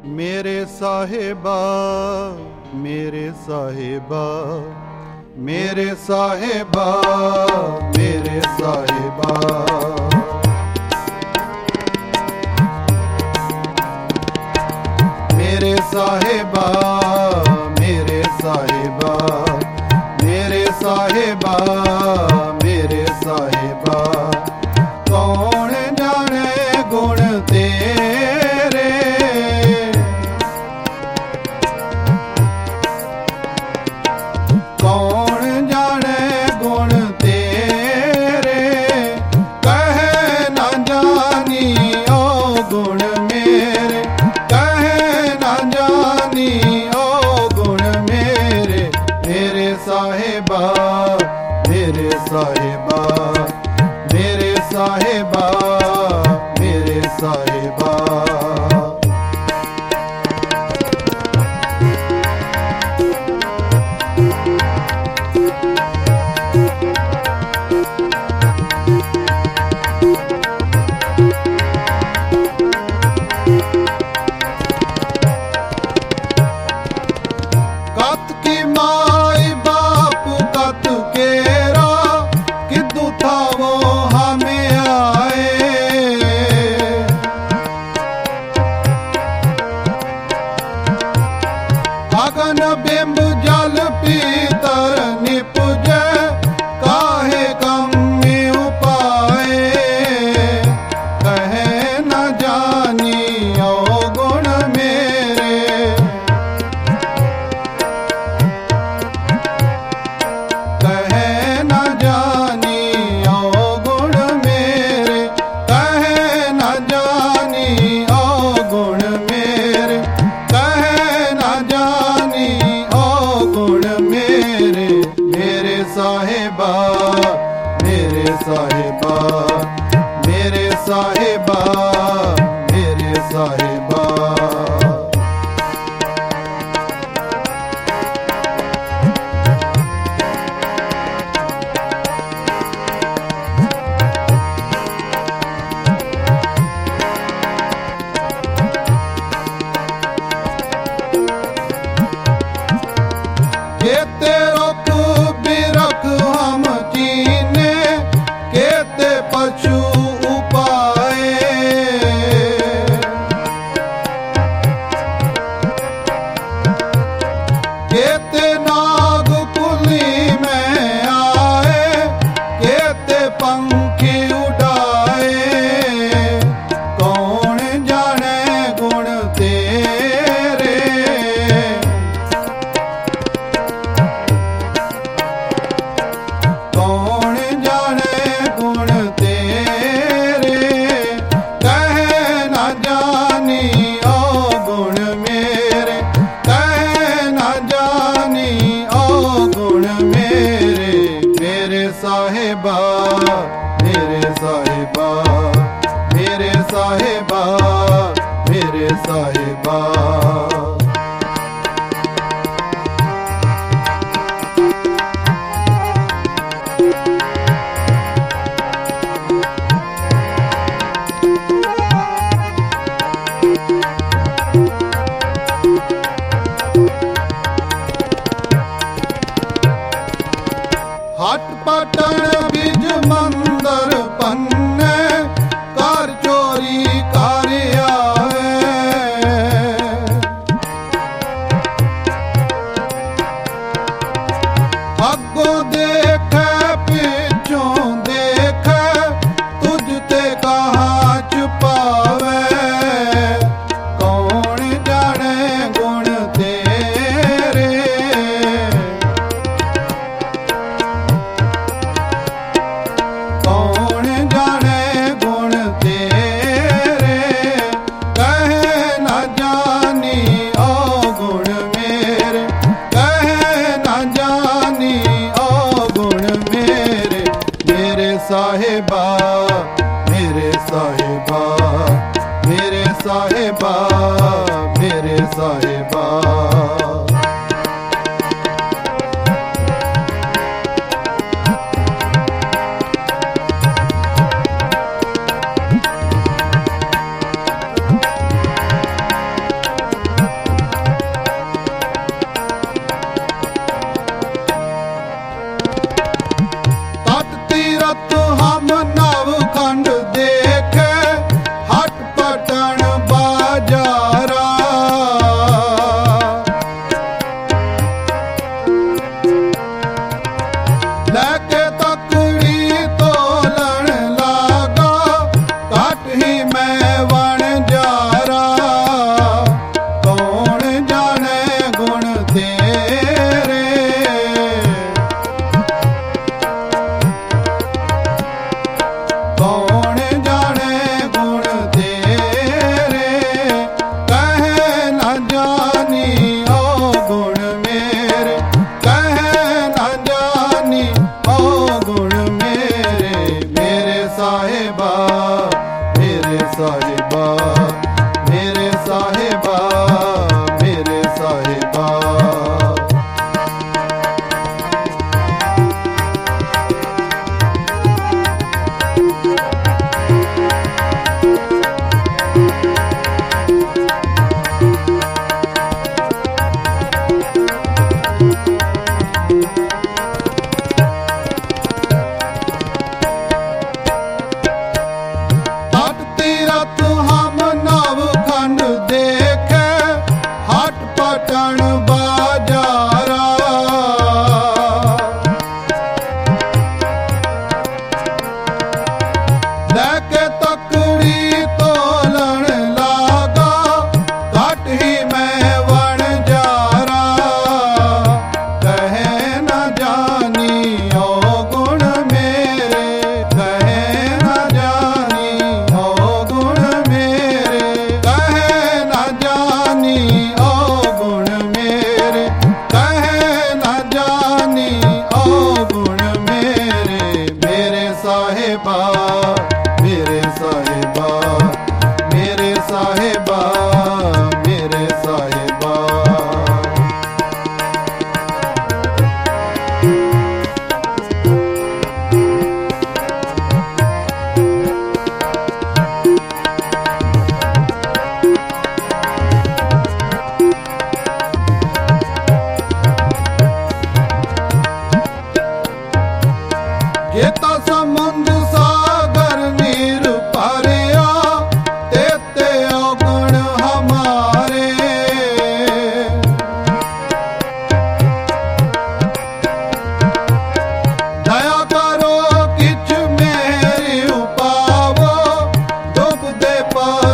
मेरे साहिबा, मेरे साहिबा, मेरे साहिबा, मेरे साहिबा, मेरे साहिबा, मेरे साहिबा, मेरे साहिबा, मेरे साहिबा, कौन जाने गुण तेरे, कौन जाने गुण तेरे, कह न जानी ओ गुण मेरे, कह न जानी ओ गुण मेरे, मेरे साहिबा, मेरे साहिबा, मेरे साहिबा, मेरे साहिबा। कत की माई बाप कत केरा, किदू था वो हमें आए, अगन बिंब जल पीतर निपुजे, काहे कम में उपाए, कहे न जानी ओ गुण मेरे, कहे न जानी ओ गुण मेरे, कहे न जानी ओ गुण मेरे, कहे न जानी ओ गुण मेरे, मेरे साहिबा, मेरे साहिबा, मेरे साहिबा, मेरे साहिबा। केते रुख बिरख हम कीने, केते पशु उपाए, केते नाग कुली में आए, केते पंखी उड़ाए, कौन जाने गुण तेरे, कौन जाने गुण तेरे, कह न जानी ओ गुण मेरे, कह न जानी ओ गुण मेरे, मेरे साहिबा, मेरे साहिबा, मेरे साहिबा, मेरे साहिबा। हट पटन बिज मंदर पन्ने, कर चोरी कर आवे, अगों देखे पिछों देखे, तुझ ते कहाँ छुपावे, कौन जाने गुण तेरे, कौन जाने गुण तेरे, कहे न जानी ओ गुण मेरे, कहे न जानी ओ गुण मेरे, मेरे साहिबा, मेरे साहिबा, मेरे साहिबा, मेरे साहिबा। ਹੀ ਮੈਂ ਵਣਜਾਰਾ, ਕੌਣ ਜਾਣੇ ਗੁਣ ਤੇਰੇ। ਕੌਣ ਜਾਣੇ ਗੁਣ ਤੇਰੇ, ਕਹਿ ਨਾ ਜਾਣੀ ਓ ਗੁਣ ਮੇਰੇ, ਕਹਿ ਨਾ ਜਾਣੀ ਓ ਗੁਣ ਮੇਰੇ। ਮੇਰੇ ਸਾਹਿਬਾ, ਮੇਰੇ ਸਾਹਿਬਾ, ਮੇਰੇ ਸਾਹਿਬਾ, ਮੇਰੇ ਸਾਹਿਬਾ। हट तीरथ हम नवखंड देखे, हट पटन बाजारा। लेके तकड़ी तोलन लागा, घट ही मैं वणजारा। कहे न जानी ओ गुण मेरे, कहे न जानी ओ गुण मेरे, कहे न जानी ओ गुण मेरे, कहे न जानी ओ गुण मेरे। मेरे साहिबा, मेरे साहिबा, मेरे साहिबा, मेरे साहिबा। जेता समुंद सागर नीर भरिया, तेते अवगुण हमारे। दया करो किछ मेरी उपावो, डुबदे पर